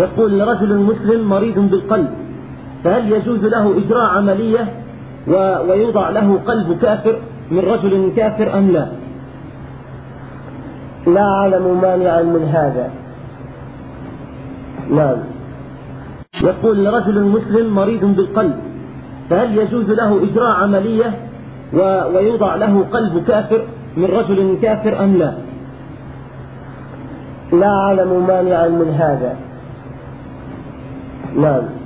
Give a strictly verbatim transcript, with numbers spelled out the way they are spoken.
يقول رجل مسلم مريض بالقلب، فهل يجوز له إجراء عملية ويوضع له قلب كافر من رجل كافر أم لا؟ لا أعلم مانعا من هذا. نعم. يقول رجل مسلم مريض بالقلب، فهل يجوز له إجراء عملية ويوضع له قلب كافر من رجل كافر أم لا؟ لا أعلم مانعا من هذا. نعم.